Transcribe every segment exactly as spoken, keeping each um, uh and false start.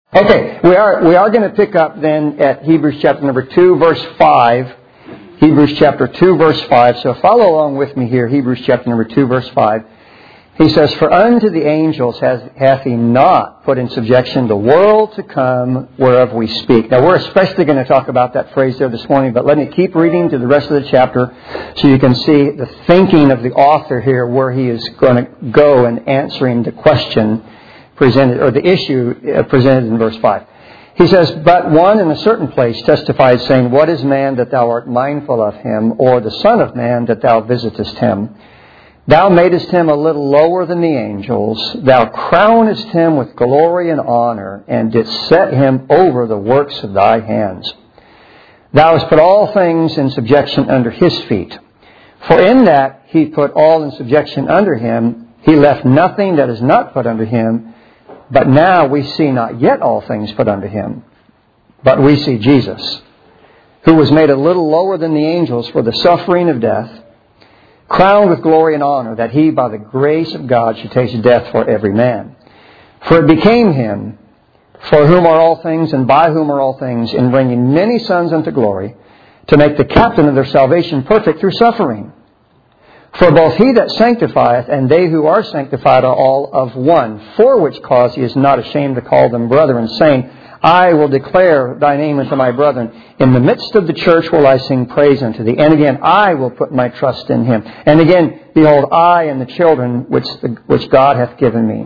Okay, we are we are going to pick up then at Hebrews chapter number two, verse five. Hebrews chapter two, verse five. So follow along with me here. Hebrews chapter number two, verse five. He says, "For unto the angels has, hath he not put in subjection the world to come whereof we speak." Now we're especially going to talk about that phrase there this morning, but let me keep reading to the rest of the chapter so you can see the thinking of the author here, where he is going to go in answering the question presented, or the issue presented in verse five. He says, "But one in a certain place testified, saying, What is man that thou art mindful of him, or the son of man that thou visitest him? Thou madest him a little lower than the angels. Thou crownest him with glory and honor, and didst set him over the works of thy hands. Thou hast put all things in subjection under his feet. For in that he put all in subjection under him, he left nothing that is not put under him. But now we see not yet all things put under him, but we see Jesus, who was made a little lower than the angels for the suffering of death, crowned with glory and honor, that he by the grace of God should taste death for every man. For it became him, for whom are all things, and by whom are all things, in bringing many sons unto glory, to make the captain of their salvation perfect through suffering. For both he that sanctifieth and they who are sanctified are all of one, for which cause he is not ashamed to call them brethren, saying, I will declare thy name unto my brethren. In the midst of the church will I sing praise unto thee. And again, I will put my trust in him. And again, behold, I and the children which, the, which God hath given me.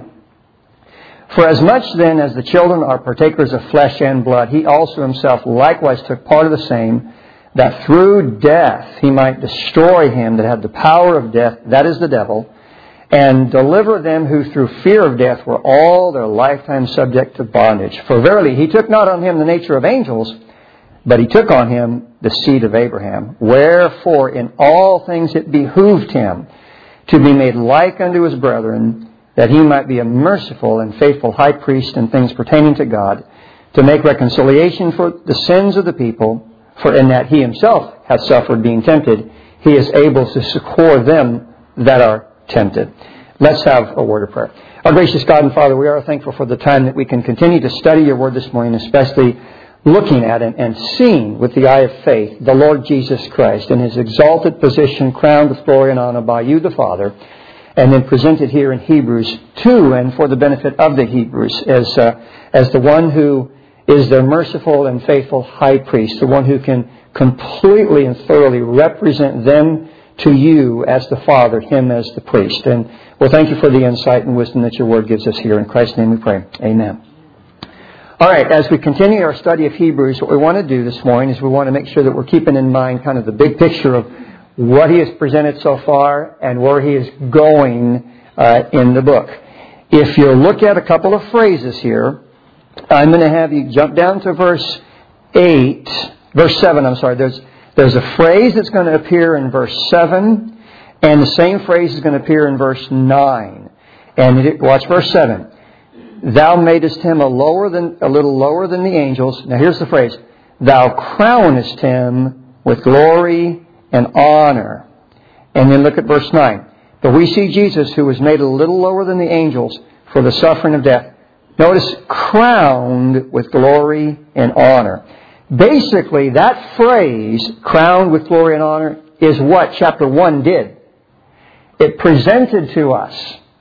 For as much then as the children are partakers of flesh and blood, he also himself likewise took part of the same, that through death he might destroy him that had the power of death, that is the devil, and deliver them who through fear of death were all their lifetime subject to bondage. For verily he took not on him the nature of angels, but he took on him the seed of Abraham. Wherefore in all things it behooved him to be made like unto his brethren, that he might be a merciful and faithful high priest in things pertaining to God, to make reconciliation for the sins of the people. For in that he himself hath suffered being tempted, he is able to succor them that are tempted." Let's have a word of prayer. Our gracious God and Father, we are thankful for the time that we can continue to study your word this morning, especially looking at and, and seeing with the eye of faith the Lord Jesus Christ in his exalted position, crowned with glory and honor by you the Father, and then presented here in Hebrews two, and for the benefit of the Hebrews, as uh, as the one who is their merciful and faithful high priest, the one who can completely and thoroughly represent them to you as the Father, him as the priest. And we'll thank you for the insight and wisdom that your word gives us here. In Christ's name we pray. Amen. All right, as we continue our study of Hebrews, what we want to do this morning is we want to make sure that we're keeping in mind kind of the big picture of what he has presented so far and where he is going uh, in the book. If you look at a couple of phrases here, I'm going to have you jump down to verse eight, verse seven, I'm sorry. There's there's a phrase that's going to appear in verse seven, and the same phrase is going to appear in verse nine. And it, watch verse seven. Thou madest him a lower than a little lower than the angels. Now here's the phrase. Thou crownest him with glory and honor. And then look at verse nine. But we see Jesus, who was made a little lower than the angels for the suffering of death. Notice, crowned with glory and honor. Basically, that phrase, crowned with glory and honor, is what chapter one did. It presented to us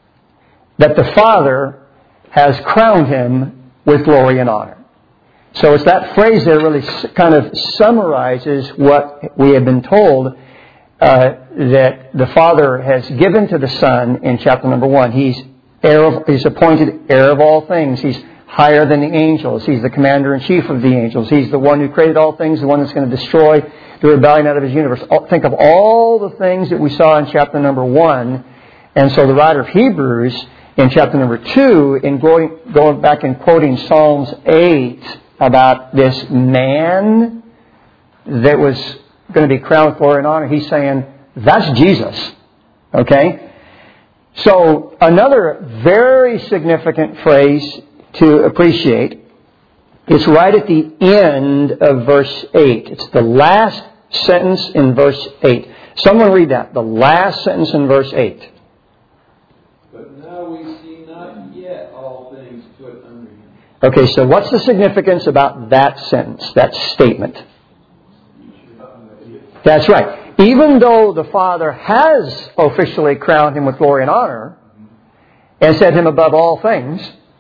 that the Father has crowned him with glory and honor. So it's that phrase there really kind of summarizes what we have been told uh, that the Father has given to the Son in chapter number one. He's Heir of, he's appointed heir of all things. He's higher than the angels. He's the commander-in-chief of the angels. He's the one who created all things, the one that's going to destroy the rebellion out of his universe. Think of all the things that we saw in chapter number one. And so the writer of Hebrews in chapter number two, in going, going back and quoting Psalms eight about this man that was going to be crowned with glory and honor, he's saying, that's Jesus. Okay? So another very significant phrase to appreciate, it's right at the end of verse eight. It's the last sentence in verse eight. Someone read that. The last sentence in verse eight. But now we see not yet all things put under him. Okay, so what's the significance about that sentence, that statement? That's right. Even though the Father has officially crowned him with glory and honor and set him above all things,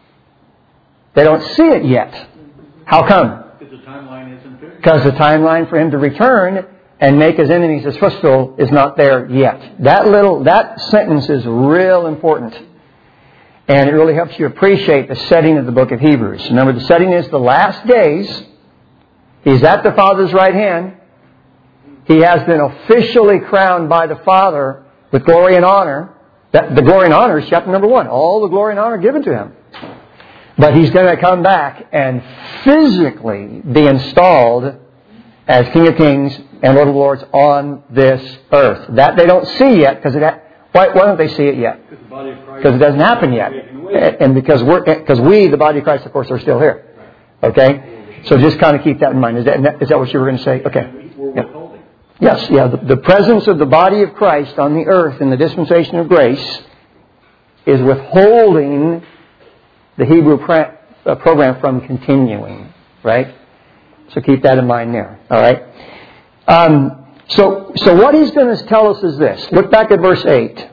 they don't see it yet. How come? Because the timeline isn't there. Because the timeline for him to return and make his enemies his footstool is not there yet. That little, that sentence is real important. And it really helps you appreciate the setting of the book of Hebrews. Remember, the setting is the last days. He's at the Father's right hand. He has been officially crowned by the Father with glory and honor. That, the glory and honor is chapter number one. All the glory and honor given to him. But he's going to come back and physically be installed as King of Kings and Lord of Lords on this earth. That they don't see yet, because it ha- why, why don't they see it yet? Because it doesn't happen yet, and because we're because we, the body of Christ, of course, are still here. Okay, so just kind of keep that in mind. Is that is that what you were going to say? Okay. Yeah. Yes, yeah. The, the presence of the body of Christ on the earth in the dispensation of grace is withholding the Hebrew pra- uh, program from continuing. Right. So keep that in mind there. All right. Um, so, so what he's going to tell us is this. Look back at verse eight.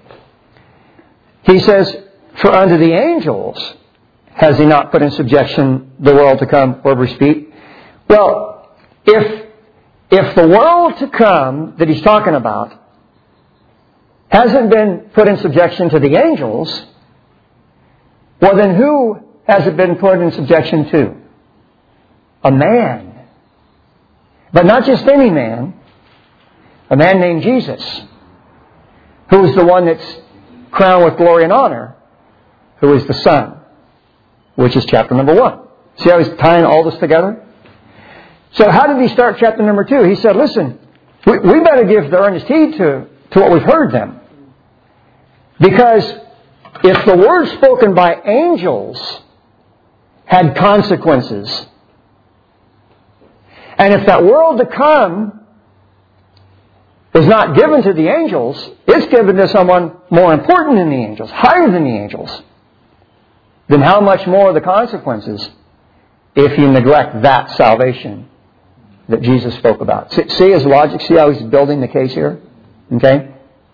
He says, "For unto the angels has he not put in subjection the world to come, wherever we speak." Well, if if the world to come that he's talking about hasn't been put in subjection to the angels, well then who has it been put in subjection to? A man. But not just any man. A man named Jesus, who is the one that's crowned with glory and honor, who is the Son, which is chapter number one. See how he's tying all this together? So how did he start chapter number two? He said, listen, we, we better give the earnest heed to, to what we've heard them. Because if the word spoken by angels had consequences, and if that world to come is not given to the angels, it's given to someone more important than the angels, higher than the angels, then how much more the consequences if you neglect that salvation that Jesus spoke about. See his logic? See how he's building the case here? Okay?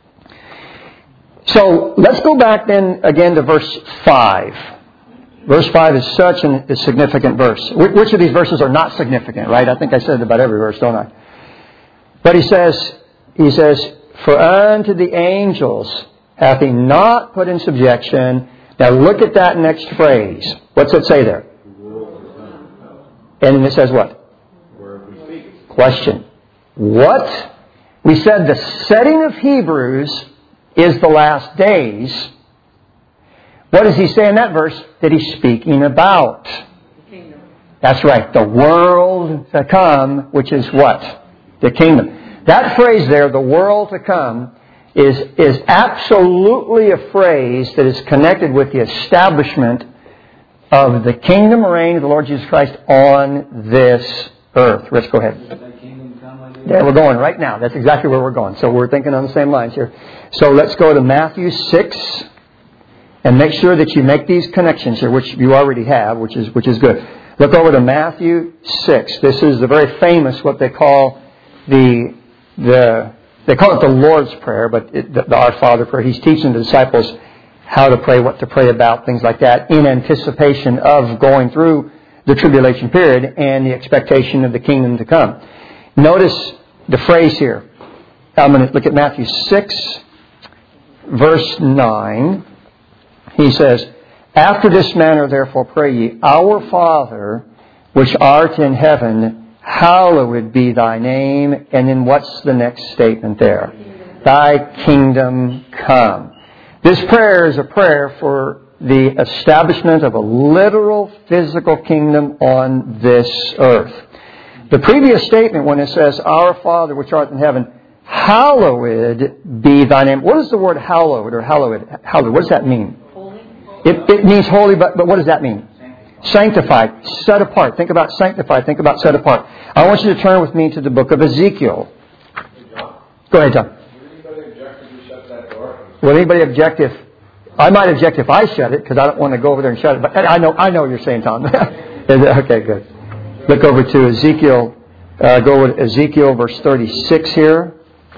So let's go back then again to verse five. Verse five is such an, a significant verse. Which of these verses are not significant, right? I think I said about every verse, don't I? But he says, he says, "For unto the angels hath he not put in subjection." Now look at that next phrase. What's it say there? And it says what? Question. What? We said the setting of Hebrews is the last days. What does he say in that verse that he's speaking about? The kingdom. That's right. The world to come, which is what? The kingdom. That phrase there, the world to come, is, is absolutely a phrase that is connected with the establishment of the kingdom reign of the Lord Jesus Christ on this earth. Rich, go ahead. Yeah, we're going right now. That's exactly where we're going. So we're thinking on the same lines here. So let's go to Matthew six. And make sure that you make these connections here, which you already have, which is which is good. Look over to Matthew six. This is the very famous, what they call the the they call it the Lord's Prayer, but it, the, the Our Father prayer. He's teaching the disciples how to pray, what to pray about, things like that, in anticipation of going through the tribulation period and the expectation of the kingdom to come. Notice the phrase here. I'm going to look at Matthew six, verse nine. He says, "After this manner therefore pray ye, Our Father, which art in heaven, hallowed be thy name." And then what's the next statement there? Thy kingdom come. This prayer is a prayer for the establishment of a literal physical kingdom on this earth. The previous statement, when it says, "Our Father, which art in heaven, hallowed be thy name." What is the word hallowed or hallowed? Hallowed. What does that mean? It, it means holy, but, but what does that mean? Sanctified. Set apart. Think about sanctified. Think about set apart. I want you to turn with me to the book of Ezekiel. Go ahead, John. Would anybody object if you shut that door? Will anybody object if... I might object if I shut it, because I don't want to go over there and shut it. But I know I know what you're saying, Tom. Okay, good. Look over to Ezekiel. Uh, go with Ezekiel verse thirty-six here.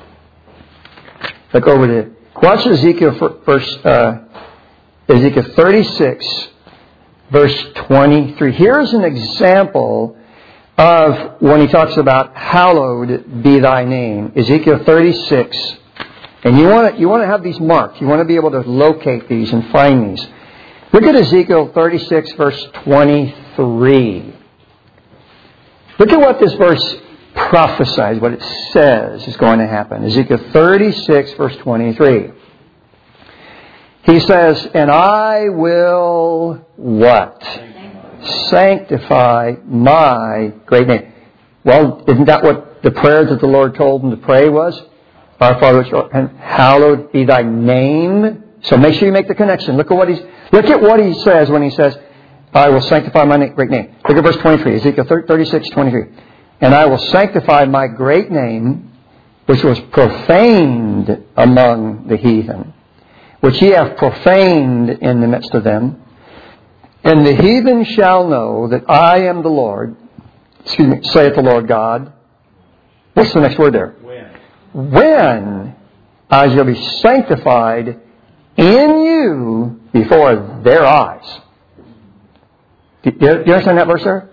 Look over to, watch Ezekiel verse, uh, Ezekiel thirty-six, verse twenty-three. Here's an example of when he talks about hallowed be thy name. Ezekiel thirty-six. And you want to, you want to have these marked. You want to be able to locate these and find these. Look at Ezekiel thirty-six, verse twenty-three. Look at what this verse prophesies, what it says is going to happen. Ezekiel thirty-six, verse twenty-three. He says, and I will what? Sanctify my great name. Well, isn't that what the prayer that the Lord told him to pray was? Our Father, which art in heaven, hallowed be thy name. So make sure you make the connection. Look at what he's, look at what he says when he says, I will sanctify my great name. Look at verse twenty-three, Ezekiel thirty-six, twenty-three. And I will sanctify my great name, which was profaned among the heathen, which ye have profaned in the midst of them. And the heathen shall know that I am the Lord, excuse me, saith the Lord God. What's the next word there? When. When I shall be sanctified in you before their eyes. Do you understand that verse there?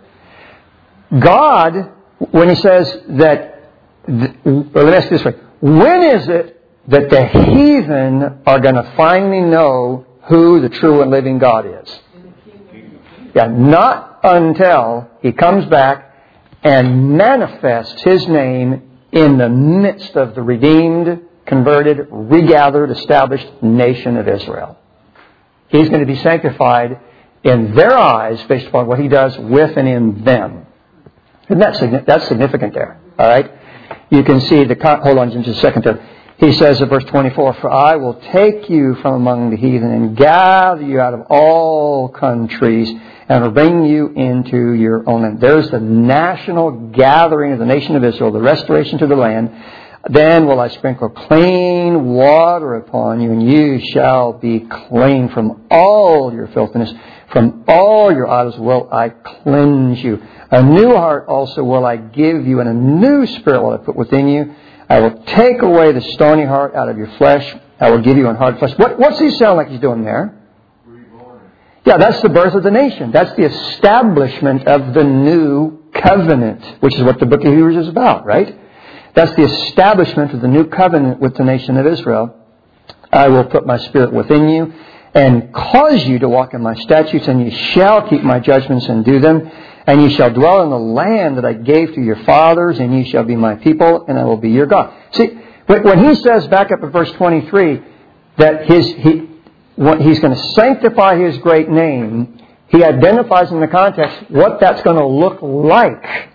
God, when He says that, or let me ask you this way, when is it that the heathen are going to finally know who the true and living God is? Yeah, not until He comes back and manifests His name in the midst of the redeemed, converted, regathered, established nation of Israel. He's going to be sanctified in their eyes based upon what He does with and in them. And that's, that's significant there. All right? You can see the... Hold on just a second there. He says in verse twenty-four, for I will take you from among the heathen and gather you out of all countries and will bring you into your own land. There's the national gathering of the nation of Israel, the restoration to the land. Then will I sprinkle clean water upon you, and you shall be clean from all your filthiness. From all your idols will I cleanse you. A new heart also will I give you, and a new spirit will I put within you. I will take away the stony heart out of your flesh. I will give you an hard flesh. What, what's he sound like he's doing there? Reborn. Yeah, that's the birth of the nation. That's the establishment of the new covenant, which is what the book of Hebrews is about, right? That's the establishment of the new covenant with the nation of Israel. I will put my spirit within you and cause you to walk in my statutes, and you shall keep my judgments and do them. And you shall dwell in the land that I gave to your fathers, and you shall be my people, and I will be your God. See, when he says back up at verse twenty-three that his he what, he's going to sanctify His great name, he identifies in the context what that's going to look like.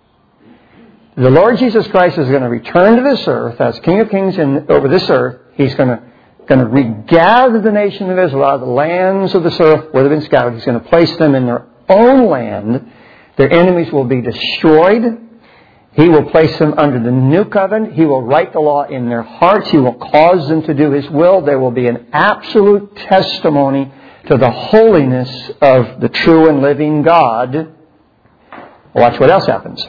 The Lord Jesus Christ is going to return to this earth as King of Kings and over this earth. He's going to going to regather the nation of Israel out of the lands of this earth where they've been scattered. He's going to place them in their own land. Their enemies will be destroyed. He will place them under the new covenant. He will write the law in their hearts. He will cause them to do His will. There will be an absolute testimony to the holiness of the true and living God. Watch what else happens.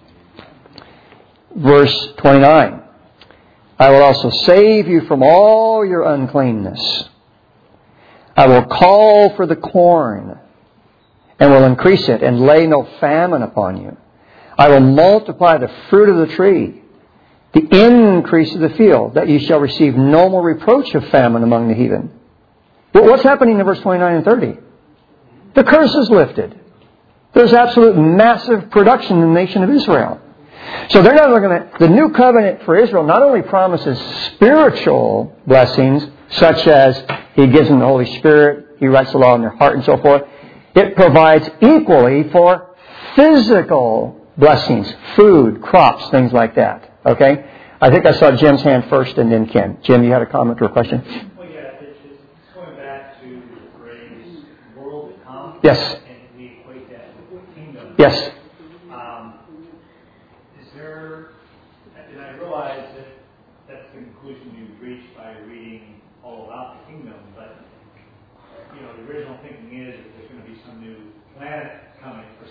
Verse twenty-nine. I will also save you from all your uncleanness. I will call for the corn and will increase it, and lay no famine upon you. I will multiply the fruit of the tree, the increase of the field, that you shall receive no more reproach of famine among the heathen. But what's happening in verse twenty-nine and thirty? The curse is lifted. There's absolute massive production in the nation of Israel. So they're not going to... The new covenant for Israel not only promises spiritual blessings, such as He gives them the Holy Spirit, He writes the law in their heart and so forth. It provides equally for physical blessings, food, crops, things like that. Okay? I think I saw Jim's hand first and then Ken. Jim, you had a comment or a question? Well, yeah, it's, it's going back to the phrase world economy. Yes. And we equate that with kingdom. Yes. Um, is there, and I realize that that's the conclusion you've reached by reading all about the kingdom, but, you know, the original thinking is that there's going to be some new planet coming, or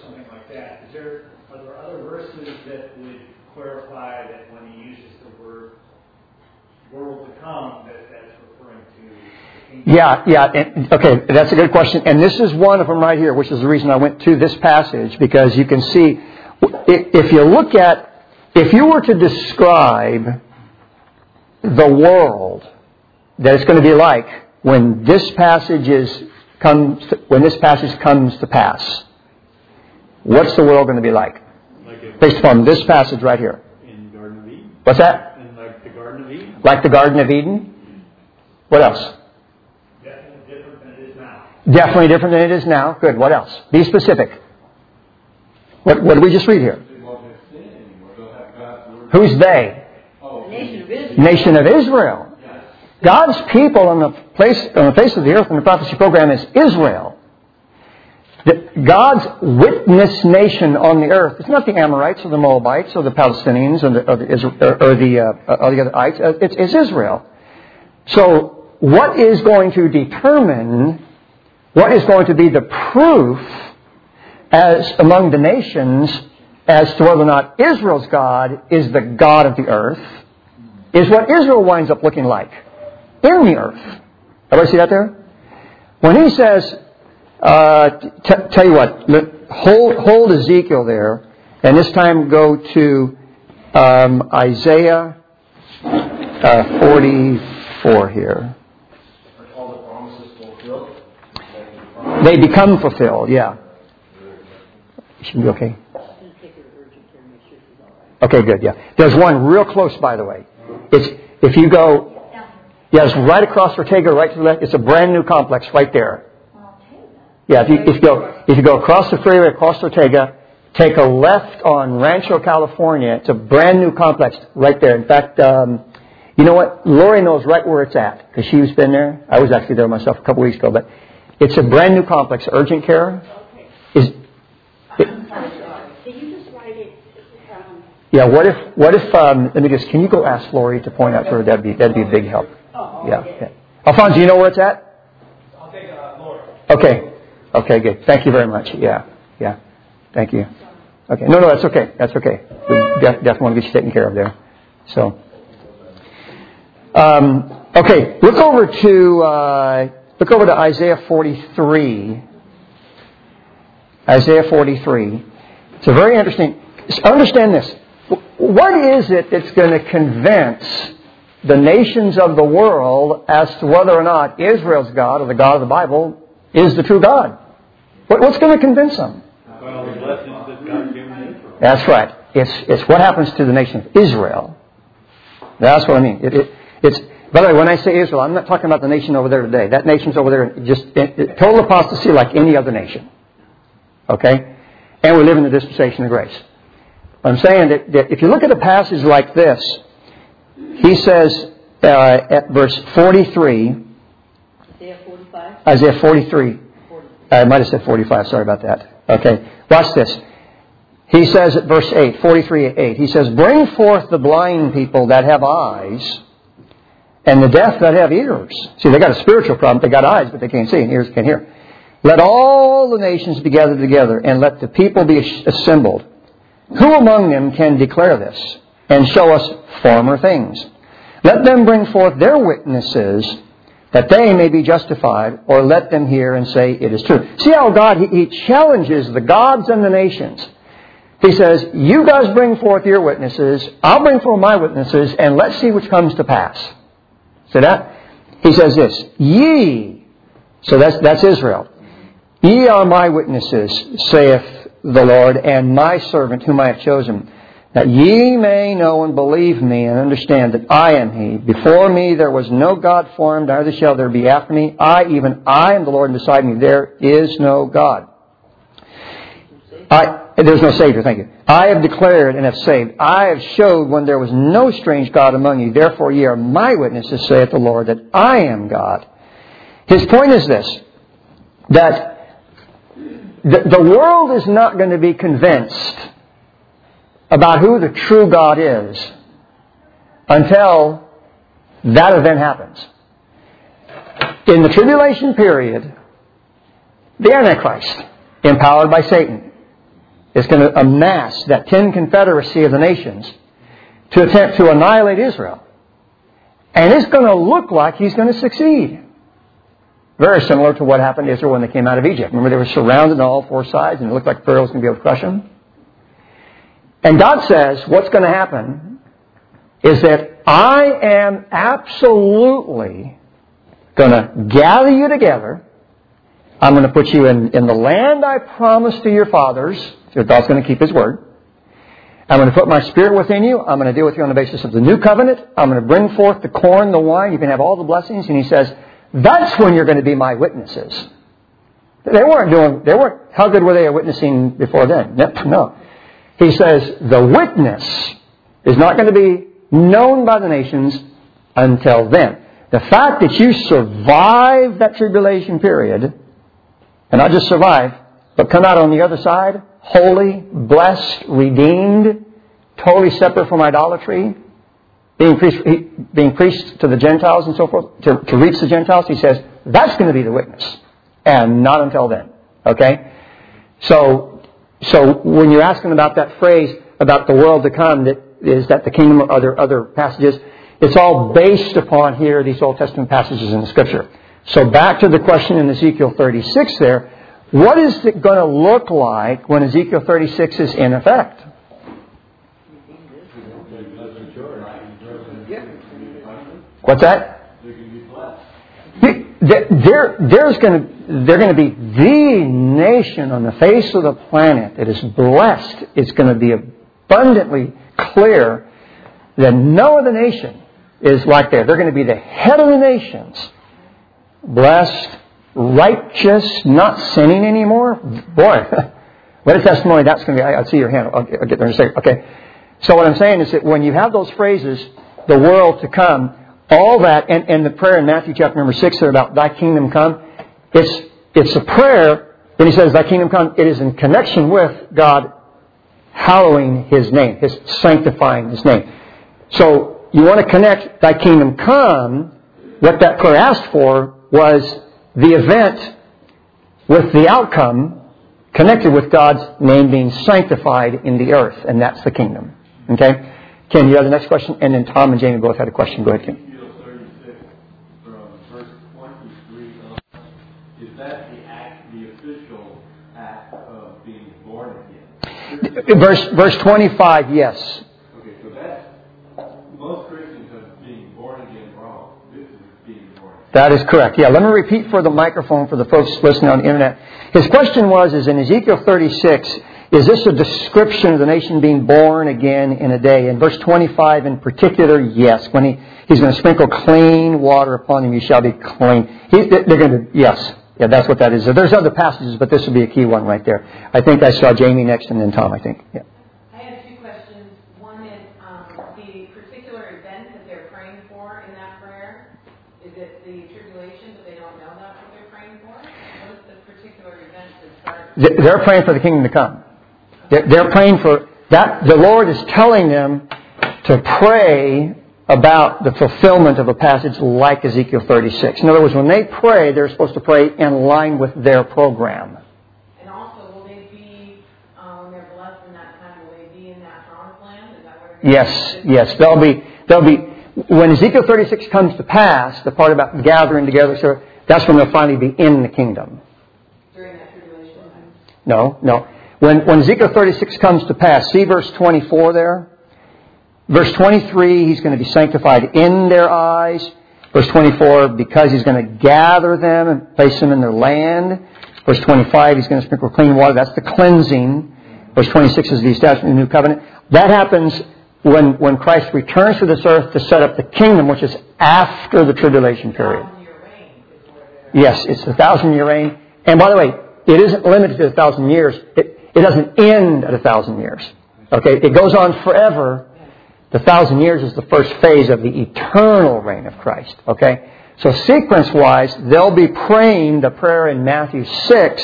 that, is there, are there other verses that would clarify that when he uses the word world to come, that that's referring to the kingdom? Yeah, yeah. And, okay, that's a good question. And this is one of them right here, which is the reason I went to this passage, because you can see, if you look at, if you were to describe the world that it's going to be like when this passage is comes to, when this passage comes to pass, what's the world going to be like? Like it, based upon this passage right here. in the Garden of Eden? What's that? In like the Garden of Eden? Like the Garden of Eden? What else? Definitely different than it is now. Definitely different than it is now. Good. What else? Be specific. What, what did we just read here? They won't have sin anymore. They'll have God's word. Who's they? Oh, The nation of Israel. Nation of Israel. yes. God's people on the place on the face of the earth in the prophecy program is Israel. The, God's witness nation on the earth. It's not the Amorites or the Moabites or the Palestinians or the or the, Israel, or the, uh, or the other ites. Uh, it's, it's Israel. So what is going to determine, what is going to be the proof as among the nations as to whether or not Israel's God is the God of the earth, is what Israel winds up looking like in the earth. Everybody see that there? When he says, uh, t- tell you what, let, hold, hold Ezekiel there, and this time go to um, Isaiah uh, forty-four here. Are all the promises fulfilled? They become fulfilled, yeah. Should be okay. Okay, good, yeah. There's one real close, by the way. It's, if you go, yeah, it's right across Ortega, right to the left. It's a brand new complex right there. Yeah, if you, if you go, if you go across the freeway, across Ortega, take a left on Rancho, California. It's a brand new complex right there. In fact, um, you know what? Lori knows right where it's at because she's been there. I was actually there myself a couple weeks ago, but it's a brand new complex. Urgent care is. Can you just write it? Um, Yeah, what if, what if, um, let me just, can you go ask Lori to point out to her? That'd be, that'd be a big help. Yeah. yeah. Alphonse, do you know where it's at? I'll take uh, Lord. Okay. Okay, good. Thank you very much. Yeah. Yeah. Thank you. Okay. No, no, that's okay. That's okay. We def- definitely want to get you taken care of there. So, um, okay. Look over to, uh, look over to Isaiah forty-three. Isaiah forty-three. It's a very interesting, understand this. What is it that's going to convince the nations of the world as to whether or not Israel's God, or the God of the Bible, is the true God? What, what's going to convince them? Well, the blessings that God's given to Israel. That's right. It's it's what happens to the nation of Israel. That's what I mean. It, it, it's by the way, when I say Israel, I'm not talking about the nation over there today. That nation's over there just it, it, total apostasy like any other nation. Okay? And we live in the dispensation of grace. I'm saying that, that if you look at a passage like this, he says uh, at verse forty-three, Isaiah forty-five? Isaiah forty-three. I might have said forty-five. Sorry about that. Okay. Watch this. He says at verse eight, forty-three eight, he says, "Bring forth the blind people that have eyes, and the deaf that have ears." See, they got a spiritual problem. They got eyes, but they can't see, and ears can't hear. "Let all the nations be gathered together, and let the people be assembled. Who among them can declare this, and show us former things? Let them bring forth their witnesses, that they may be justified, or let them hear and say, it is true." See how God, He, he challenges the gods and the nations. He says, you guys bring forth your witnesses, I'll bring forth my witnesses, and let's see which comes to pass. See that? He says this, "Ye," so that's, that's Israel, "Ye are my witnesses, saith the Lord, and my servant whom I have chosen, that ye may know and believe me and understand that I am He. Before me there was no God formed, neither shall there be after me. I, even I, am the Lord, and beside me there is no God." I, there's no Savior, thank you. "I have declared and have saved. I have showed when there was no strange God among you. Therefore ye are my witnesses, saith the Lord, that I am God." His point is this, that the, the world is not going to be convinced about who the true God is until that event happens. In the tribulation period, the Antichrist, empowered by Satan, is going to amass that ten confederacy of the nations to attempt to annihilate Israel. And it's going to look like he's going to succeed. Very similar to what happened to Israel when they came out of Egypt. Remember, they were surrounded on all four sides, and it looked like Pharaoh was going to be able to crush them. And God says what's going to happen is that I am absolutely going to gather you together. I'm going to put you in, in the land I promised to your fathers. So God's going to keep His word. I'm going to put my Spirit within you. I'm going to deal with you on the basis of the new covenant. I'm going to bring forth the corn, the wine. You can have all the blessings. And He says, that's when you're going to be my witnesses. They weren't doing, they weren't, how good were they at witnessing before then? No. He says, the witness is not going to be known by the nations until then. The fact that you survive that tribulation period, and not just survive, but come out on the other side, holy, blessed, redeemed, totally separate from idolatry, being preached, being preached to the Gentiles and so forth, to, to reach the Gentiles, he says, that's going to be the witness. And not until then. Okay? So, so when you're asking about that phrase about the world to come, that is that the kingdom or other, other passages, it's all based upon here, these Old Testament passages in the Scripture. So back to the question in Ezekiel thirty-six there, what is it going to look like when Ezekiel thirty-six is in effect? What's that? There, there's going to, they're going to be the nation on the face of the planet that is blessed. It's going to be abundantly clear that no other nation is like that. They're going to be the head of the nations. Blessed, righteous, not sinning anymore. Boy, what a testimony that's going to be. I, I see your hand. I'll, I'll get there in a second. Okay. So what I'm saying is that when you have those phrases, the world to come, all that, and, and the prayer in Matthew chapter number six there about thy kingdom come, it's, it's a prayer. When he says thy kingdom come, it is in connection with God hallowing His name, His sanctifying His name. So you want to connect thy kingdom come, what that prayer asked for was the event with the outcome connected with God's name being sanctified in the earth, and that's the kingdom. Okay? Ken, you have the next question? And then Tom and Jamie both had a question. Go ahead, Ken. Ezekiel thirty-six, from verse twenty-three on, is that the act, the official act of being born again? Verse, verse twenty-five, yes. Okay, so that's, most Christians have being born again wrong. This is being born again. That is correct. Yeah, let me repeat for the microphone for the folks listening on the internet. His question was, is in Ezekiel thirty-six, is this a description of the nation being born again in a day? In verse twenty-five in particular, yes. When he, he's going to sprinkle clean water upon them, you shall be clean. He, they're going to, yes. Yeah, that's what that is. There's other passages, but this would be a key one right there. I think I saw Jamie next and then Tom, I think. Yeah. I have two questions. One is um, the particular event that they're praying for in that prayer. Is it the tribulation, but they don't know that's what they're praying for? What is the particular event that starts? They're praying for the kingdom to come. They're praying for that. The Lord is telling them to pray about the fulfillment of a passage like Ezekiel thirty-six. In other words, when they pray, they're supposed to pray in line with their program. And also, will they be, uh, when they're blessed in that time, will they be in that promised land? Is that what they're Yes, yes. They'll be, they'll be, when Ezekiel thirty-six comes to pass, the part about gathering together, so that's when they'll finally be in the kingdom. During that tribulation time? No, no. When, when Ezekiel thirty-six comes to pass, see verse twenty-four there? Verse twenty-three, He's going to be sanctified in their eyes. Verse twenty-four, because He's going to gather them and place them in their land. Verse twenty-five, He's going to sprinkle clean water. That's the cleansing. Verse twenty-six is the establishment of the new covenant. That happens when, when Christ returns to this earth to set up the kingdom, which is after the tribulation period. Yes, it's the thousand-year reign. And by the way, it isn't limited to a thousand years. It, It doesn't end at a thousand years. Okay? It goes on forever. The thousand years is the first phase of the eternal reign of Christ. Okay? So sequence-wise, they'll be praying the prayer in Matthew six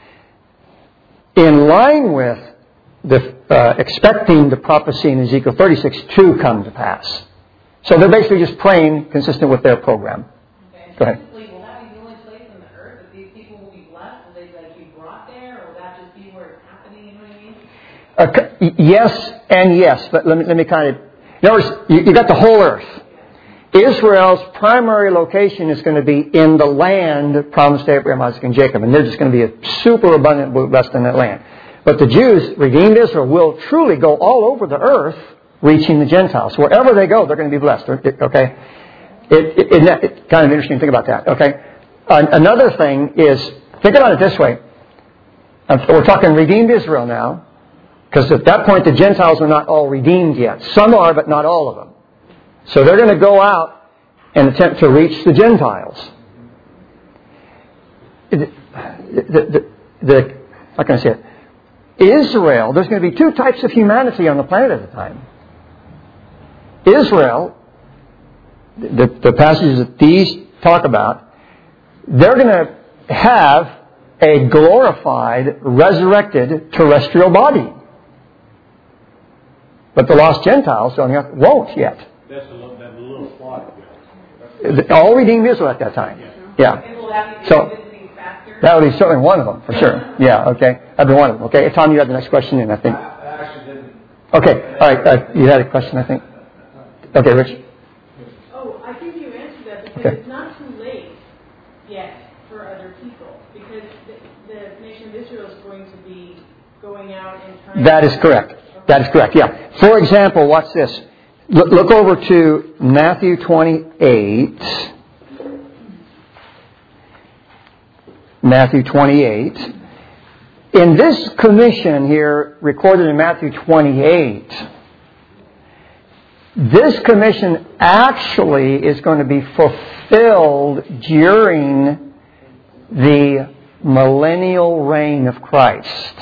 in line with the uh, expecting the prophecy in Ezekiel thirty-six to come to pass. So they're basically just praying consistent with their program. Okay. Go ahead. Will that be the only place on the earth that these people will be blessed? Will they like be brought there, or will that just be where it's happening? You know what I mean? Uh, yes and yes, but let me, let me kind of... In other words, you, you got the whole earth. Israel's primary location is going to be in the land promised to Abraham, Isaac, and Jacob. And they're just going to be a super abundant blessed in that land. But the Jews, redeemed Israel, will truly go all over the earth reaching the Gentiles. Wherever they go, they're going to be blessed. Okay? It, it, it, it's kind of interesting to think about that. Okay? Uh, another thing is, think about it this way. We're talking redeemed Israel now. Because at that point, the Gentiles are not all redeemed yet. Some are, but not all of them. So they're going to go out and attempt to reach the Gentiles. The, the, the, the, how can I say it? Israel, there's going to be two types of humanity on the planet at the time. Israel, the, the passages that these talk about, they're going to have a glorified, resurrected terrestrial body. But the lost Gentiles won't yet. That's a little, that little slot. All redeemed Israel at that time. Yeah. And will that be So visiting faster? that would be certainly one of them, for sure. Yeah, okay. That'd be one of them. Okay, Tom, you had the next question in, I think. I actually didn't. Okay, all right. Uh, you had a question, I think. Okay, Rich. Oh, I think you answered that because Okay. it's not too late yet for other people because the, the nation of Israel is going to be going out and trying. That is correct. That is correct, yeah. For example, watch this. Look, look over to Matthew twenty-eight. Matthew twenty-eight. In this commission here, recorded in Matthew twenty-eight, this commission actually is going to be fulfilled during the millennial reign of Christ.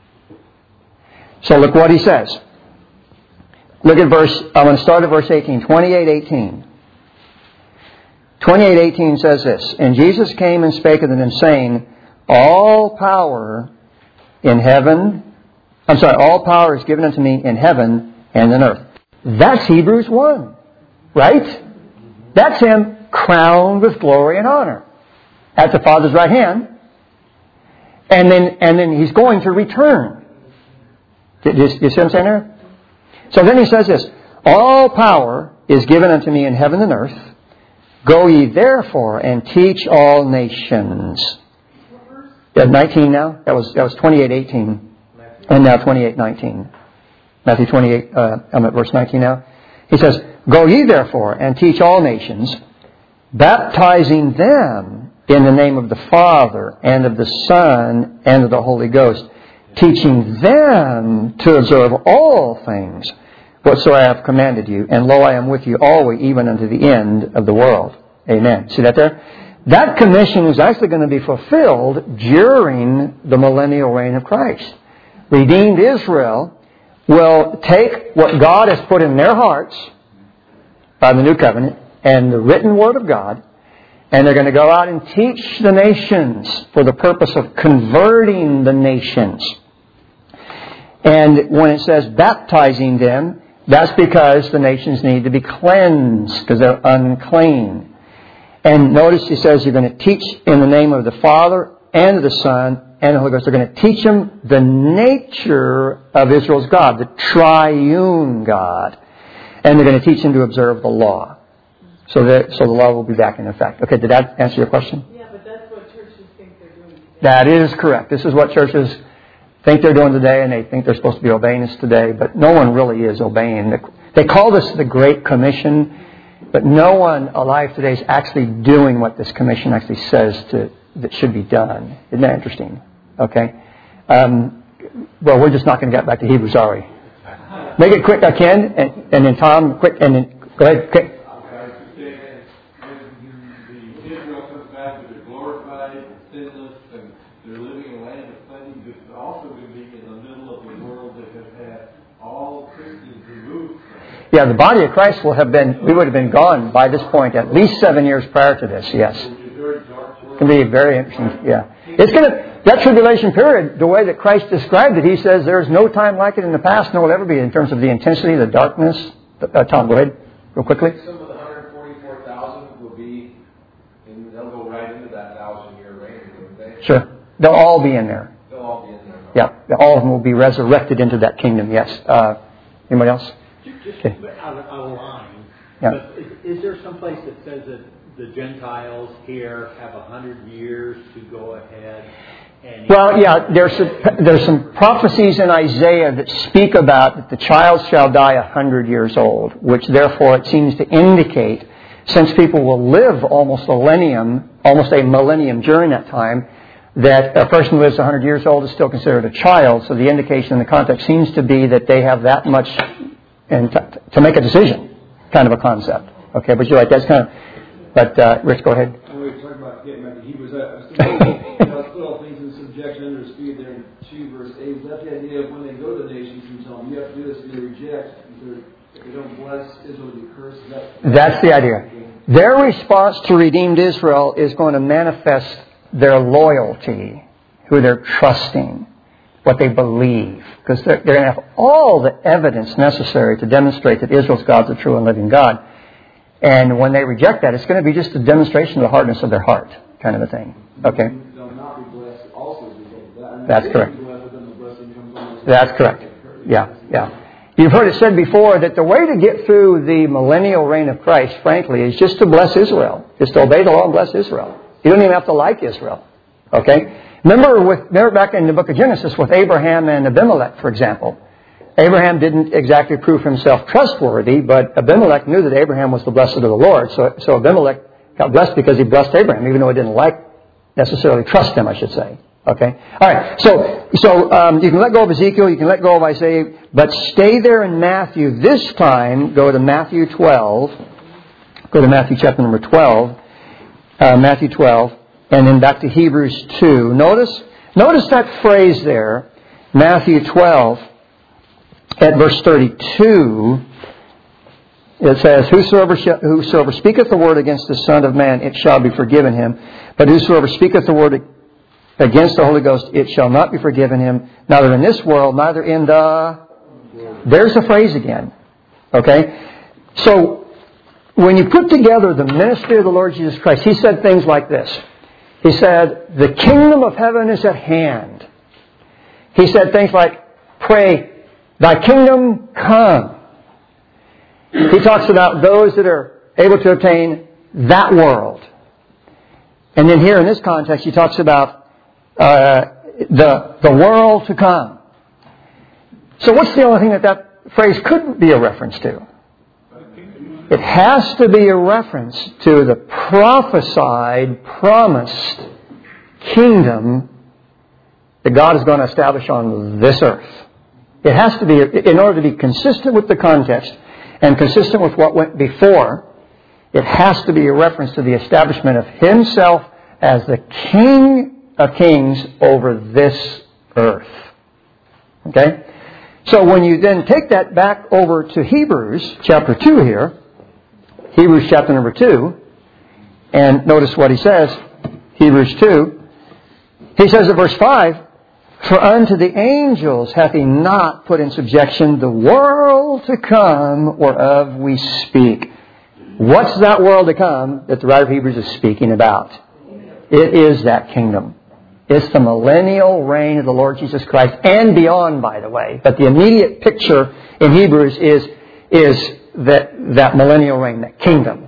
So look what he says. Look at verse, I'm going to start at verse eighteen, twenty-eight eighteen. twenty-eight eighteen says this, And Jesus came and spake unto them, saying, All power in heaven, I'm sorry, all power is given unto me in heaven and in earth. That's Hebrews one, right? That's Him crowned with glory and honor at the Father's right hand. And then, and then He's going to return. You, you see what I'm saying there? So then he says this, All power is given unto me in heaven and earth. Go ye therefore and teach all nations. Yeah, nineteen now? That was that was twenty-eight eighteen. And now twenty-eight nineteen. Matthew twenty-eight, uh, I'm at verse nineteen now. He says, Go ye therefore and teach all nations, baptizing them in the name of the Father and of the Son and of the Holy Ghost, teaching them to observe all things whatsoever I have commanded you. And lo, I am with you always, even unto the end of the world. Amen. See that there? That commission is actually going to be fulfilled during the millennial reign of Christ. Redeemed Israel will take what God has put in their hearts by the new covenant and the written word of God, and they're going to go out and teach the nations for the purpose of converting the nations. And when it says baptizing them, that's because the nations need to be cleansed because they're unclean. And notice he says you're going to teach in the name of the Father and of the Son and the Holy Ghost. They're going to teach them the nature of Israel's God, the triune God. And they're going to teach them to observe the law. So that so the law will be back in effect. Okay, did that answer your question? Yeah, but that's what churches think they're doing today. That is correct. This is what churches think they're doing today, and they think they're supposed to be obeying this today, but no one really is obeying. They call this the Great Commission, but no one alive today is actually doing what this commission actually says to, that should be done. Isn't that interesting? Okay. Um, well, we're just not going to get back to Hebrews, are we? Make it quick, I can, and, and then Tom, quick, and then go ahead. Quick. Israel comes back with their glorified, sinless, and they're living in a land of plenty. They're also going to be in the middle of the world that has had all Christians removed from it. Yeah, the body of Christ will have been, we would have been gone by this point, at least seven years prior to this, yes. It's going to be very interesting, yeah. It's going to, that tribulation period, the way that Christ described it, He says there's no time like it in the past, nor will ever be, in terms of the intensity, the darkness. Uh, Tom, go ahead, real quickly. Some of the one hundred forty-four thousand will be, and they'll go right into that thousand-year reign, won't they? Sure. They'll all be in there. They'll all be in there. Yeah, all of them will be resurrected into that kingdom, yes. Uh, anybody else? Just Okay. out of, out of line, Yeah. but is, is there some place that says that the Gentiles here have a hundred years to go ahead? And Well, yeah, there's some, there's some prophecies in Isaiah that speak about that the child shall die a hundred years old, which therefore it seems to indicate, since people will live almost a millennium, almost a millennium during that time, that a person who lives a hundred years old is still considered a child. So the indication in the context seems to be that they have that much and to, to make a decision, kind of a concept. Okay, but you're right, that's kind of... But, uh, Rich, go ahead. When we talk about getting back to Hebrews, I was thinking, let's put all things in subjection under his feet there in two verse eight. Is that the idea of when they go to the nations and tell them, you have to do this, and they reject, if they don't bless Israel, they curse? That, That's the idea. Their response to redeemed Israel is going to manifest their loyalty, who they're trusting, what they believe. Because they're, they're going to have all the evidence necessary to demonstrate that Israel's God's the true and living God. And when they reject that, it's going to be just a demonstration of the hardness of their heart, kind of a thing. Okay? they'll not be blessed also because of that. And That's if they correct. be blessed, then the blessing comes on us. That's correct. Yeah, yeah. You've heard it said before that the way to get through the millennial reign of Christ, frankly, is just to bless Israel. Just to obey the law and bless Israel. You don't even have to like Israel. Okay? Remember, with, remember back in the book of Genesis with Abraham and Abimelech, for example. Abraham didn't exactly prove himself trustworthy, but Abimelech knew that Abraham was the blessed of the Lord. So, so Abimelech got blessed because he blessed Abraham, even though he didn't like, necessarily trust him, I should say. Okay? All right. So, so um, you can let go of Ezekiel, you can let go of Isaiah, but stay there in Matthew. This time, go to Matthew twelve. Go to Matthew chapter number twelve. Uh, Matthew twelve. And then back to Hebrews two. Notice, notice that phrase there, Matthew twelve. At verse thirty-two, it says, Whosoever, shall, whosoever speaketh the word against the Son of Man, it shall be forgiven him. But whosoever speaketh the word against the Holy Ghost, it shall not be forgiven him, neither in this world, neither in the... There's the phrase again. Okay? So, when you put together the ministry of the Lord Jesus Christ, He said things like this. He said, the kingdom of heaven is at hand. He said things like, pray, Thy kingdom come. He talks about those that are able to obtain that world. And then here in this context, he talks about uh, the, the world to come. So what's the only thing that that phrase couldn't be a reference to? It has to be a reference to the prophesied, promised kingdom that God is going to establish on this earth. It has to be, in order to be consistent with the context and consistent with what went before, it has to be a reference to the establishment of Himself as the King of Kings over this earth. Okay? So when you then take that back over to Hebrews chapter two here, Hebrews chapter number two, and notice what he says, Hebrews two, he says in verse five, For unto the angels hath He not put in subjection the world to come whereof we speak. What's that world to come that the writer of Hebrews is speaking about? It is that kingdom. It's the millennial reign of the Lord Jesus Christ and beyond, by the way. But the immediate picture in Hebrews is, is that, that millennial reign, that kingdom.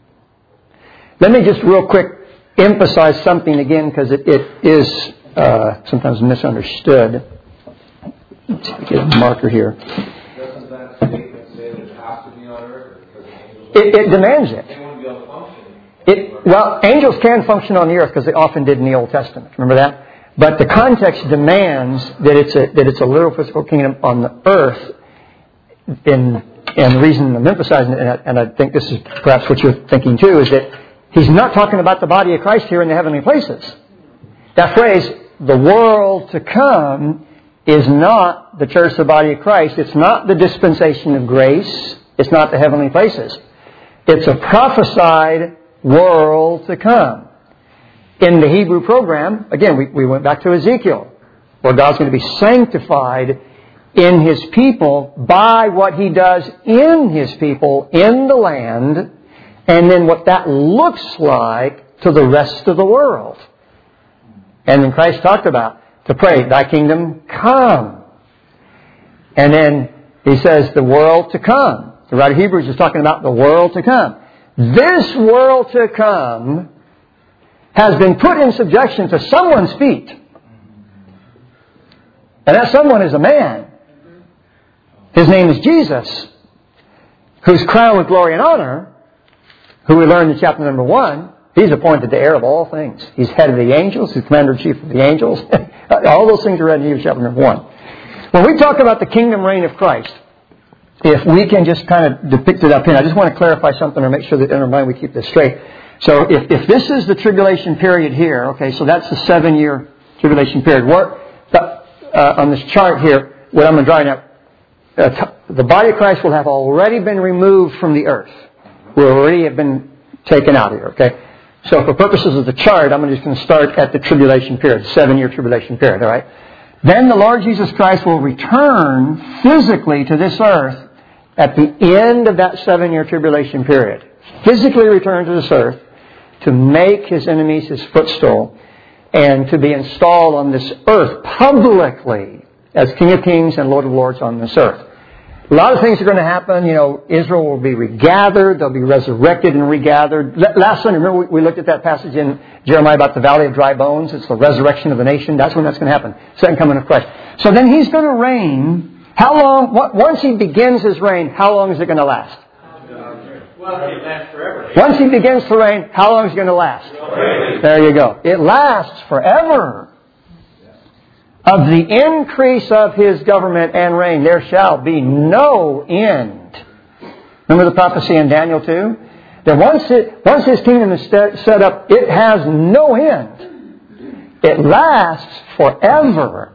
Let me just real quick emphasize something again, because it, it is uh, sometimes misunderstood. Let's get a marker here. Doesn't that statement say that it has to be on earth? Because the angels It, it demands it. they wouldn't be able to function. It, well, angels can function on the earth because they often did in the Old Testament. Remember that? But the context demands that it's a that it's a literal physical kingdom on the earth. In, and the reason I'm emphasizing it, and I, and I think this is perhaps what you're thinking too, is that he's not talking about the body of Christ here in the heavenly places. That phrase, the world to come, is not the church, the body of Christ. It's not the dispensation of grace. It's not the heavenly places. It's a prophesied world to come. In the Hebrew program, again, we, we went back to Ezekiel, where God's going to be sanctified in His people by what He does in His people in the land, and then what that looks like to the rest of the world. And then Christ talked about to pray, thy kingdom come. And then he says the world to come. The writer of Hebrews is talking about the world to come. This world to come has been put in subjection to someone's feet. And that someone is a man. His name is Jesus, who's crowned with glory and honor, who we learned in chapter number one. He's appointed the heir of all things. He's head of the angels. He's commander-in-chief of the angels. All those things are read in Hebrews chapter number one. When we talk about the kingdom reign of Christ, if we can just kind of depict it up here, I just want to clarify something or make sure that in our mind we keep this straight. So if, if this is the tribulation period here, okay, so that's the seven-year tribulation period. What, uh, on this chart here, what I'm drawing up, uh, t- the body of Christ will have already been removed from the earth. Will already have been taken out here, okay? So for purposes of the chart, I'm just going to start at the tribulation period, seven-year tribulation period, all right? Then the Lord Jesus Christ will return physically to this earth at the end of that seven-year tribulation period. Physically return to this earth to make His enemies His footstool and to be installed on this earth publicly as King of Kings and Lord of Lords on this earth. A lot of things are going to happen. You know, Israel will be regathered. They'll be resurrected and regathered. Last Sunday, remember we looked at that passage in Jeremiah about the Valley of Dry Bones? It's the resurrection of the nation. That's when that's going to happen. Second coming of Christ. So then He's going to reign. How long? Once He begins His reign, how long is it going to last? Well, it lasts forever. Once He begins to reign, how long is it going to last? There you go. It lasts forever. Of the increase of His government and reign, there shall be no end. Remember the prophecy in Daniel two? That once, it, once His kingdom is set up, it has no end. It lasts forever.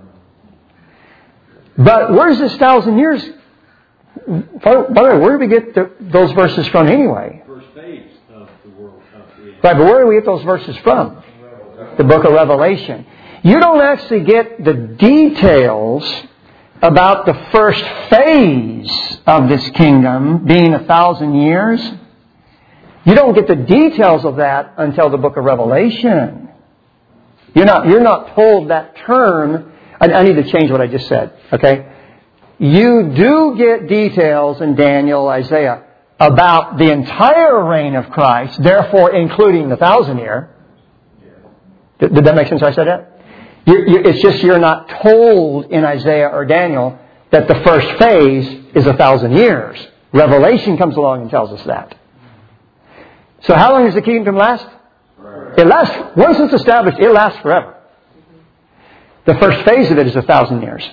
But where's this thousand years? By the way, where do we get the, those verses from anyway? First phase of the World Cup. Right, but where do we get those verses from? The book of Revelation. You don't actually get the details about the first phase of this kingdom being a thousand years. You don't get the details of that until the book of Revelation. You're not, you're not told that term. I, I need to change what I just said, okay? You do get details in Daniel, Isaiah, about the entire reign of Christ, therefore including the thousand year. Did, did that make sense? I said that? You, you, it's just you're not told in Isaiah or Daniel that the first phase is a thousand years. Revelation comes along and tells us that. So how long does the kingdom last? Forever. It lasts, once it's established, it lasts forever. The first phase of it is a thousand years.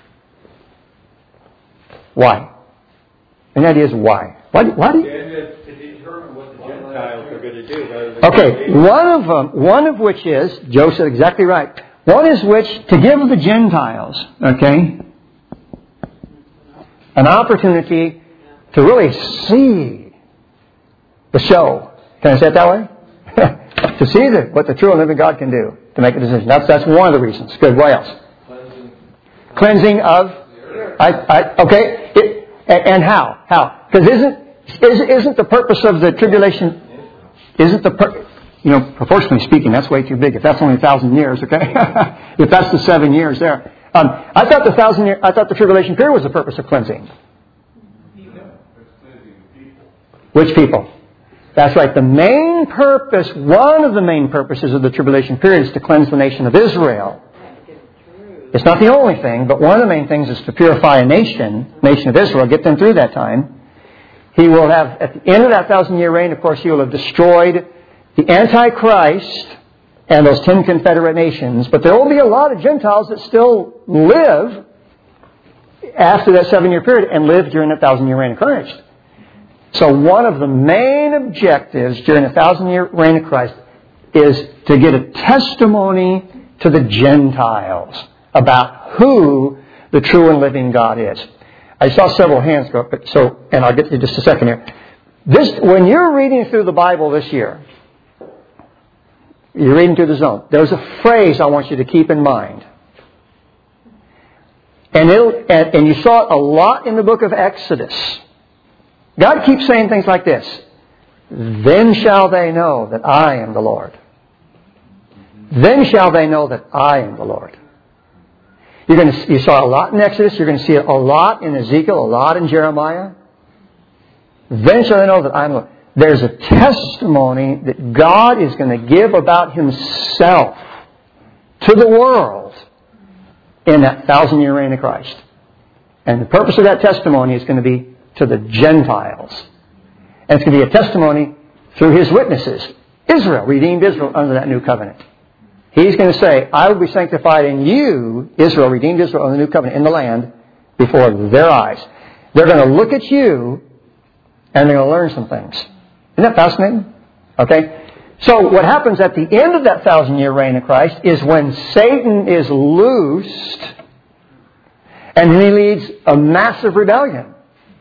Why? And the idea is why? Why, why do you... To determine what the Gentiles are going to do. Okay, one of them, one of which is, Joe said exactly right, one is which, to give the Gentiles, okay, an opportunity to really see the show. Can I say it that way? To see the, what the true and living God can do, to make a decision. That's that's one of the reasons. Good. What else? Cleansing, Cleansing of, I, I, okay, it, and, and how? How? Because isn't, isn't isn't the purpose of the tribulation, isn't the pur- you know, proportionally speaking, that's way too big. If that's only a thousand years, okay? If that's the seven years there. Um, I thought the thousand year, I thought the tribulation period was the purpose of cleansing. Which people? That's right. The main purpose, one of the main purposes of the tribulation period is to cleanse the nation of Israel. It's not the only thing, but one of the main things is to purify a nation, nation of Israel, get them through that time. He will have, at the end of that thousand year reign, of course, He will have destroyed the Antichrist and those ten confederate nations. But there will be a lot of Gentiles that still live after that seven year period and live during that thousand year reign of Christ. So one of the main objectives during the thousand year reign of Christ is to get a testimony to the Gentiles about who the true and living God is. I saw several hands go up, but so, and I'll get to you just a second here. This, when you're reading through the Bible this year, you're reading through the zone, there's a phrase I want you to keep in mind. And, it'll, and, and you saw it a lot in the book of Exodus. God keeps saying things like this. Then shall they know that I am the Lord. Then shall they know that I am the Lord. You're going to, you saw a lot in Exodus. You're going to see it a lot in Ezekiel, a lot in Jeremiah. Then shall they know that I'm Lord. There's a testimony that God is going to give about Himself to the world in that thousand-year reign of Christ. And the purpose of that testimony is going to be to the Gentiles. And it's going to be a testimony through His witnesses. Israel, redeemed Israel under that new covenant. He's going to say, I will be sanctified in you, Israel, redeemed Israel under the new covenant, in the land, before their eyes. They're going to look at you, and they're going to learn some things. Isn't that fascinating? Okay? So what happens at the end of that thousand-year reign of Christ is when Satan is loosed, and he leads a massive rebellion.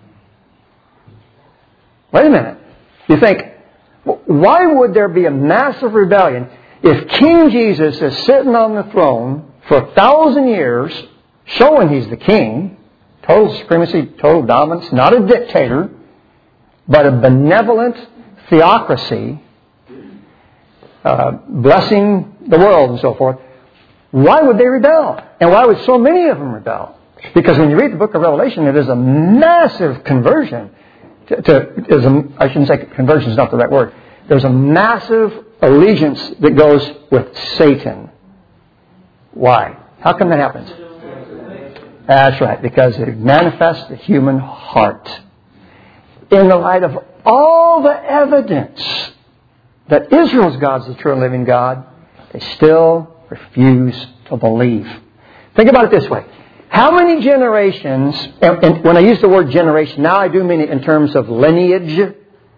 Wait a minute. You think, why would there be a massive rebellion if King Jesus is sitting on the throne for a thousand years, showing He's the king, total supremacy, total dominance, not a dictator, but a benevolent theocracy, uh, blessing the world and so forth? Why would they rebel? And why would so many of them rebel? Because when you read the book of Revelation, it is a massive conversion. To, to is a, I shouldn't say conversion is not the right word. There's a massive allegiance that goes with Satan. Why? How come that happens? That's right, because it manifests the human heart. In the light of all the evidence that Israel's God's the true and living God, they still refuse to believe. Think about it this way. How many generations, and, and when I use the word generation, now I do mean it in terms of lineage.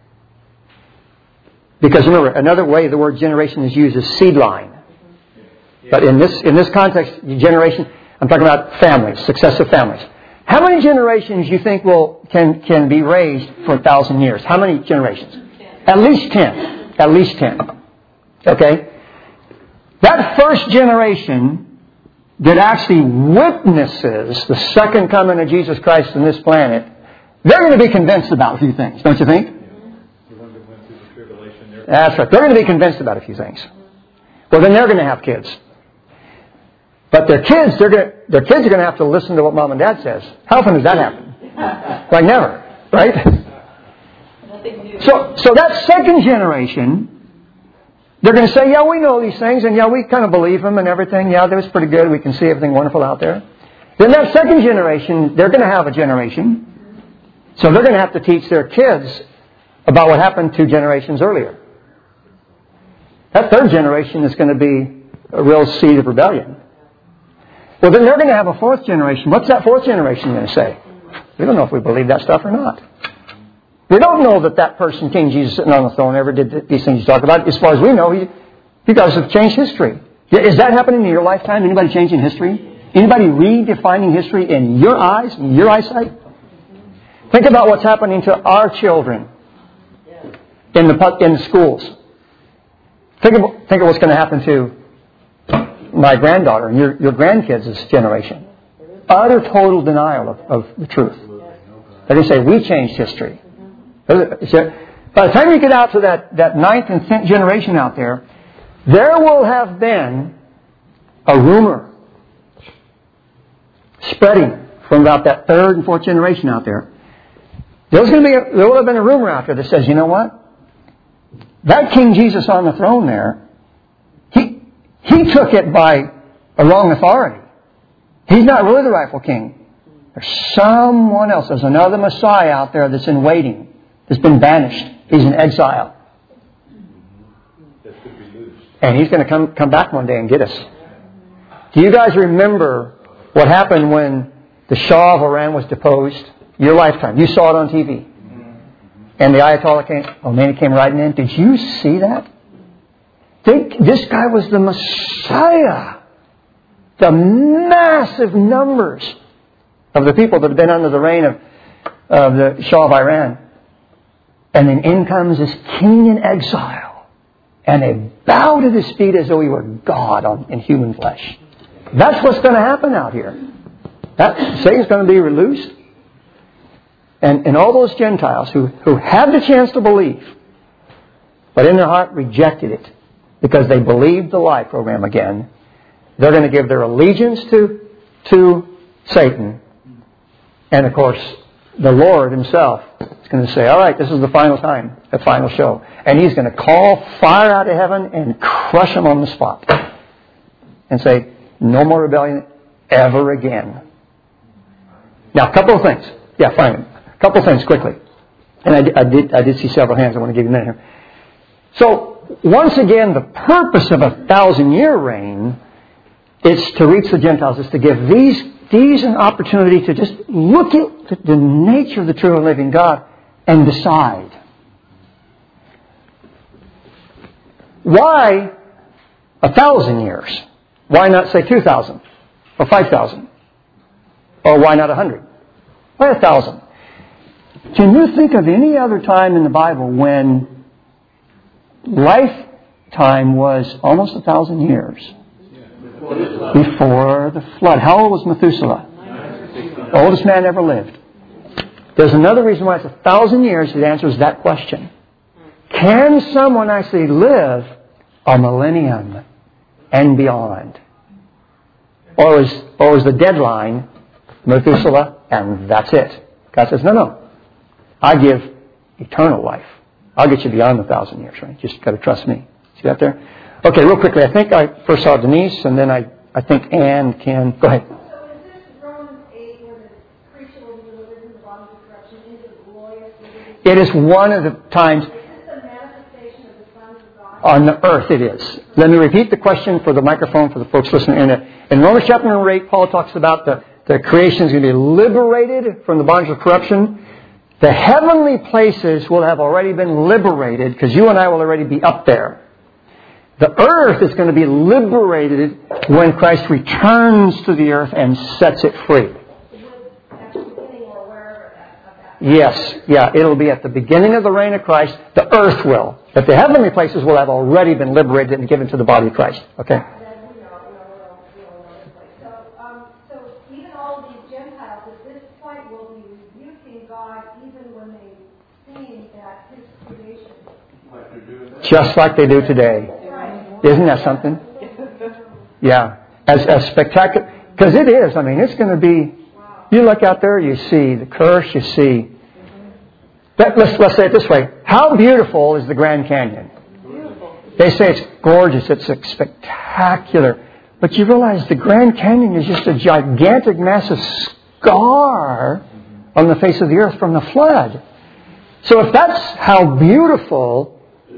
Because remember, another way the word generation is used is seed line. But in this in this context, generation, I'm talking about families, successive families. How many generations you think will can can be raised for a thousand years? How many generations? At least ten. At least ten. Okay? That first generation that actually witnesses the second coming of Jesus Christ on this planet, they're going to be convinced about a few things, don't you think? That's right. They're going to be convinced about a few things. Well, then they're going to have kids. But their kids, they're going to, their kids are going to have to listen to what mom and dad says. How often does that happen? Like never, right? So, so that second generation, they're going to say, yeah, we know these things, and yeah, we kind of believe them and everything. Yeah, that was pretty good. We can see everything wonderful out there. Then that second generation, they're going to have a generation. So they're going to have to teach their kids about what happened two generations earlier. That third generation is going to be a real seed of rebellion. Well, then they're going to have a fourth generation. What's that fourth generation going to say? We don't know if we believe that stuff or not. We don't know that that person, King Jesus sitting on the throne, ever did these things you talk about. As far as we know, he, you guys have changed history. Is that happening in your lifetime? Anybody changing history? Anybody redefining history in your eyes, in your eyesight? Think about what's happening to our children in the in the schools. Think of, think of what's going to happen to my granddaughter and your, your grandkids' generation. Utter total denial of, of the truth. They're going to say, we changed history. By the time you get out to that, that ninth and tenth generation out there, there will have been a rumor spreading from about that third and fourth generation out there. There's going to be a, there will have been a rumor out there that says, you know what? That King Jesus on the throne there, he he took it by a wrong authority. He's not really the rightful king. There's someone else. There's another Messiah out there that's in waiting, that's been banished. He's in exile. And he's going to come, come back one day and get us. Do you guys remember what happened when the Shah of Iran was deposed? Your lifetime. You saw it on T V. And the Ayatollah came, Khomeini came riding in. Did you see that? They, this guy was the Messiah. The massive numbers of the people that have been under the reign of, of the Shah of Iran. And then in comes this king in exile. And they bowed at his feet as though he were God on, in human flesh. That's what's going to happen out here. That, Satan's going to be released. And, and all those Gentiles who, who had the chance to believe, but in their heart rejected it because they believed the lie program again, they're going to give their allegiance to to Satan. And of course, the Lord himself is going to say, all right, this is the final time, the final show. And he's going to call fire out of heaven and crush them on the spot. And say, no more rebellion ever again. Now, a couple of things. Yeah, fine. A couple of things quickly. And I, I did I did see several hands. I want to give you a minute here. So, once again, the purpose of a thousand-year reign is to reach the Gentiles, is to give these, these an opportunity to just look at the nature of the true and living God and decide. Why a thousand years? Why not say two thousand? Or five thousand? Or why not a hundred? Why a thousand? Can you think of any other time in the Bible when lifetime was almost a thousand years? Before the flood. How old was Methuselah? The oldest man ever lived. There's another reason why it's a thousand years. The answer is that question. Can someone actually live a millennium and beyond? Or is, or is the deadline Methuselah and that's it? God says, no, no. I give eternal life. I'll get you beyond the thousand years, right? Just got to trust me. See that there? Okay, real quickly. I think I first saw Denise, and then I, I think Ann can... Go ahead. So is this Romans eight where the creature will be delivered from the bondage of corruption into the glorious liberty? It is one of the times... Is this the manifestation of the sons of God? On the earth it is. Let me repeat the question for the microphone for the folks listening in it. In Romans chapter number eight, Paul talks about the, the creation is going to be liberated from the bondage of corruption. The heavenly places will have already been liberated because you and I will already be up there. The earth is going to be liberated when Christ returns to the earth and sets it free. Yes, yeah, it'll be at the beginning of the reign of Christ. The earth will. But the heavenly places will have already been liberated and given to the body of Christ. Okay? So, um, so even all of these Gentiles at this point will be rebuking God even when they see that His creation. Just like they do today. Isn't that something? Yeah. As, as spectacular. Because it is. I mean, it's going to be... You look out there, you see the curse, you see... That, let's, let's say it this way. How beautiful is the Grand Canyon? They say it's gorgeous. It's spectacular. But you realize the Grand Canyon is just a gigantic, massive scar on the face of the earth from the flood. So if that's how beautiful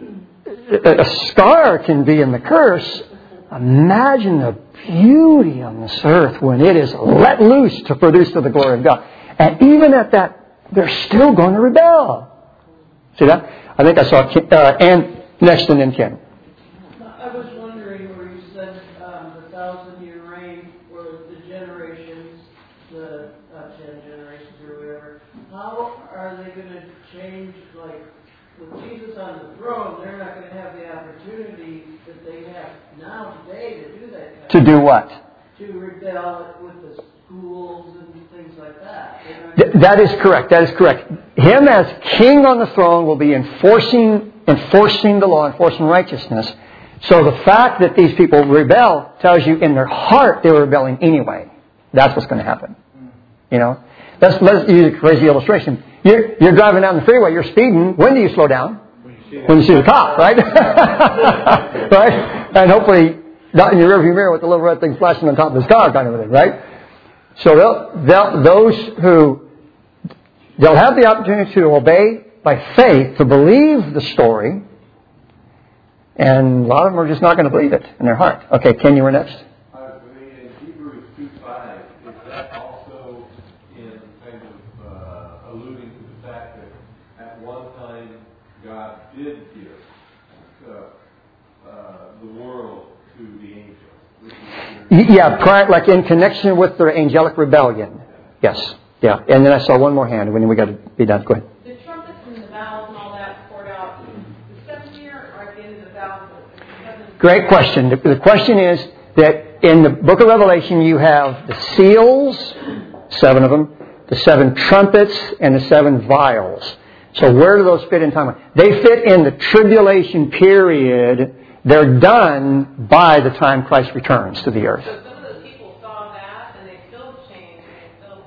a scar can be in the curse, imagine the beauty on this earth when it is let loose to produce to the glory of God. And even at that, they're still going to rebel. See that? I think I saw uh, Ann next and then Ken. I was wondering where you said um, the thousand-year reign or the generations, the uh, ten generations or whatever. How are they going to change, like, with Jesus on the throne, they're not going to have the opportunity that they have now today to do that. To do what? To rebel with the schools and things like that. Th- that is correct. That is correct. Him as king on the throne will be enforcing, enforcing the law, enforcing righteousness. So the fact that these people rebel tells you in their heart they were rebelling anyway. That's what's going to happen. You know? Let's, let's use a crazy illustration. You're, you're driving down the freeway, you're speeding. When do you slow down? When you see the cop, right? Right? And hopefully not in your rearview mirror with the little red thing flashing on top of his car kind of a thing, right? So they'll, they'll, those who, they'll have the opportunity to obey by faith, to believe the story, and a lot of them are just not going to believe it in their heart. Okay, Ken, you were next. Uh, in Hebrews two five, is that also in kind of uh, alluding to the fact that at one time God did give uh, uh, the world to the angels? Yeah, prior, like in connection with the angelic rebellion. Yes, yeah. And then I saw one more hand when we got to be done. Go ahead. The trumpets and the bells and all that poured out the seventh year or at the end of the thousand? Great question. The, the question is that in the book of Revelation you have the seals, seven of them, the seven trumpets, and the seven vials. So where do those fit in time? They fit in the tribulation period. They're done by the time Christ returns to the earth. So some of those people saw that and they still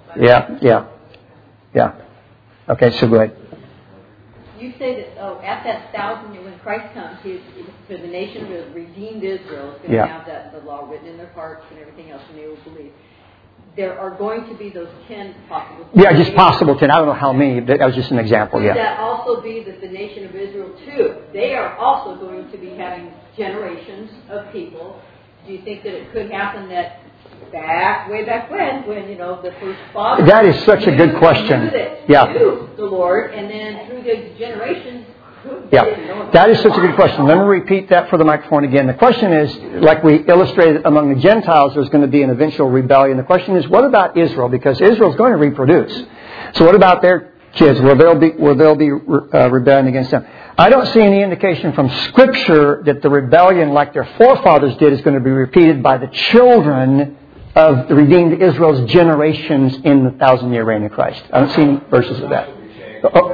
Yeah, yeah, yeah. Okay, so go ahead. You say that, oh, at that thousand year when Christ comes, he, for the nation of redeemed Israel is going to Yeah. have that, the law written in their hearts and everything else, and they will believe. There are going to be those ten possible. Yeah, just possible ten. I don't know how many. That was just an example. Could Yeah. that also be that the nation of Israel too? They are also going to be having generations of people. Do you think that it could happen that back, way back when, when you know the first fathers? That is such a knew, good question. Knew that, Yeah. knew the Lord, and then through the generations. Yeah, that is such a good question. Let me repeat that for the microphone again. The question is, like we illustrated among the Gentiles, there's going to be an eventual rebellion. The question is, what about Israel? Because Israel's going to reproduce. So what about their kids? Will they be, will they be uh, rebelling against them? I don't see any indication from Scripture that the rebellion like their forefathers did is going to be repeated by the children of the redeemed Israel's generations in the thousand-year reign of Christ. I don't see any verses of that. Oh.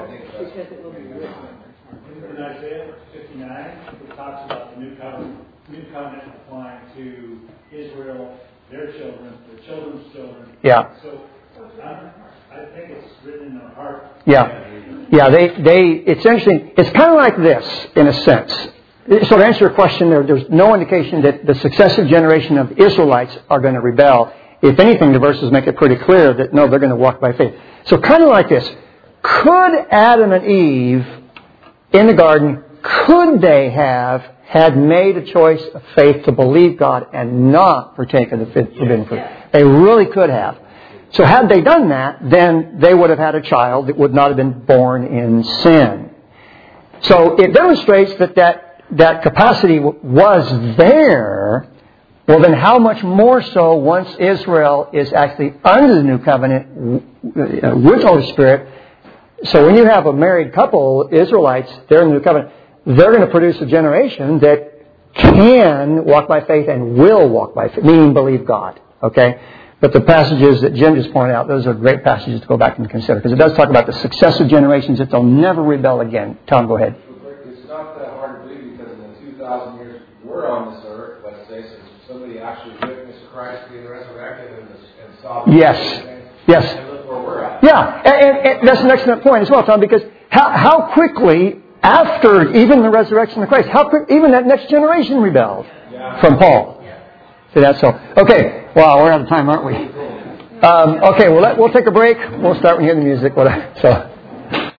In Isaiah fifty-nine, it talks about the new covenant, new covenant applying to Israel, their children, their children's children. Yeah. So um, I think it's written in their heart. Yeah. Yeah, they, they, it's interesting. It's kind of like this, in a sense. So to answer your question, there, there's no indication that the successive generation of Israelites are going to rebel. If anything, the verses make it pretty clear that, no, they're going to walk by faith. So kind of like this. Could Adam and Eve in the garden, could they have had made a choice of faith to believe God and not partake of the forbidden fruit? They really could have. So had they done that, then they would have had a child that would not have been born in sin. So it demonstrates that that, that capacity was there. Well, then how much more so once Israel is actually under the new covenant with the Holy Spirit? So when you have a married couple, Israelites, they're in the new covenant, they're going to produce a generation that can walk by faith and will walk by faith, meaning believe God. Okay? But the passages that Jim just pointed out, those are great passages to go back and consider. Because it does talk about the successive generations that they'll never rebel again. Tom, go ahead. It's not that hard to believe because in the two thousand years we're on this earth, let's say, since somebody actually witnessed Christ being resurrected and, and saw the Yes. things, Yes. and look where we're at. Yeah, and, and, and that's an excellent point as well, Tom, because how, how quickly after even the resurrection of Christ, how quick even that next generation rebelled Yeah. from Paul. See, that's so. Okay. Wow, we're out of time, aren't we? Um, okay, well, let, we'll take a break. We'll start when you hear the music. So.